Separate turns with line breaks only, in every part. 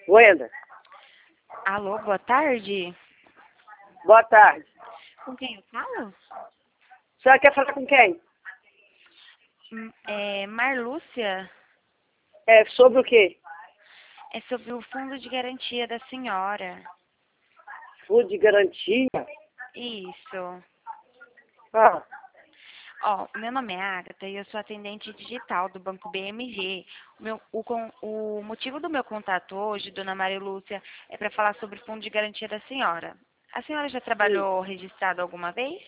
Wenda,
Alô, boa tarde.
boa tarde.
Com quem eu falo?
A senhora quer falar com quem?
Marlúcia.
É sobre o quê?
É sobre o fundo de garantia da senhora.
Fundo de garantia?
Isso.
Ah,
Ó, meu nome é Agatha e eu sou atendente digital do Banco BMG. O motivo do meu contato hoje, dona Maria Lúcia, é para falar sobre o fundo de garantia da senhora. A senhora já
sim.
trabalhou registrado alguma vez?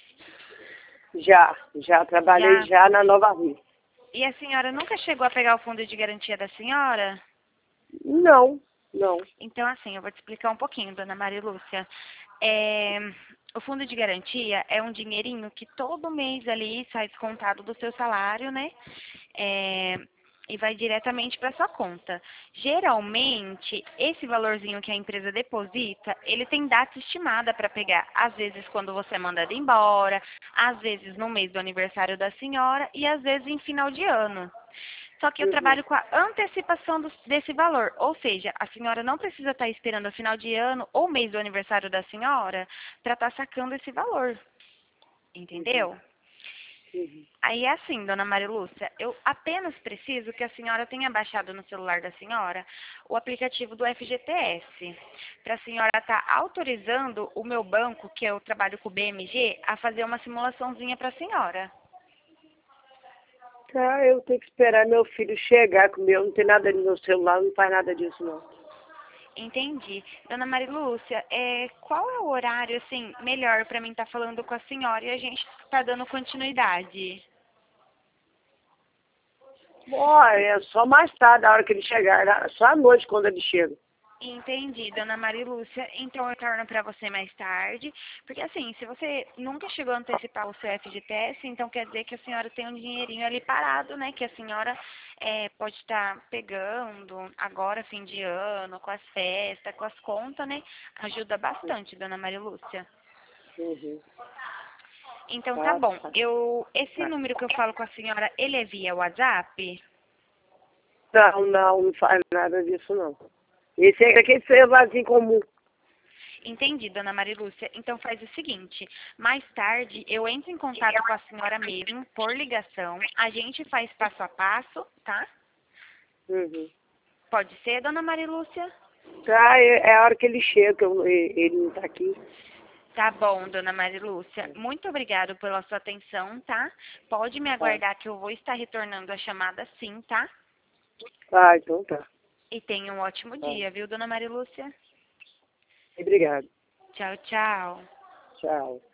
Já trabalhei
Já.
já na Nova Rua.
E a senhora nunca chegou a pegar o fundo de garantia da senhora?
Não, não.
Então, assim, eu vou te explicar um pouquinho, dona Maria Lúcia. É, o fundo de garantia é um dinheirinho que todo mês ali sai descontado do seu salário, né? É, e vai diretamente para sua conta. Geralmente, esse valorzinho que a empresa deposita, ele tem data estimada para pegar. Às vezes, quando você é mandado embora, às vezes no mês do aniversário da senhora e às vezes em final de ano. Só que eu
Uhum.
trabalho com a antecipação desse valor. Ou seja, a senhora não precisa estar esperando o final de ano ou mês do aniversário da senhora para estar sacando esse valor.
Uhum.
Entendeu?
Uhum.
Aí é assim, dona Maria Lúcia, eu apenas preciso que a senhora tenha baixado no celular da senhora o aplicativo do FGTS, para a senhora estar autorizando o meu banco, que eu trabalho com o BMG, a fazer uma simulaçãozinha para a senhora.
Tá, eu tenho que esperar meu filho chegar com o meu. Não tem nada no meu celular, não faz nada disso, não.
Entendi. Dona Marilúcia, qual é o horário, assim, melhor para mim estar falando com a senhora e a gente tá dando continuidade?
Bom, é só mais tarde, a hora que ele chegar. Só à noite, quando ele chega.
Entendi, dona Marilúcia. Então eu torno para você mais tarde, porque assim, se você nunca chegou a antecipar o seu FGTS, então quer dizer que a senhora tem um dinheirinho ali parado, né? Que a senhora pode estar pegando agora, fim de ano, com as festas, com as contas, né? Ajuda bastante, dona Marilúcia.
Uhum.
Então tá
Tá,
bom.
tá.
Esse número que eu falo com a senhora, ele é via WhatsApp?
Não faz nada disso, não. Esse é aquele celularzinho comum.
Entendi, dona Marilúcia. Então faz o seguinte, mais tarde eu entro em contato com a senhora mesmo, por ligação. A gente faz passo a passo, tá?
Uhum.
Pode ser, dona Marilúcia?
Tá, é a hora que ele chega, que ele não tá aqui.
Tá bom, dona Marilúcia. Muito obrigado pela sua atenção, tá? Pode me
Tá,
aguardar que eu vou estar retornando a chamada sim, tá?
tá, então tá.
E tenha um ótimo
Tá.
dia, viu, dona Marilúcia?
Obrigado.
Tchau, tchau.
Tchau.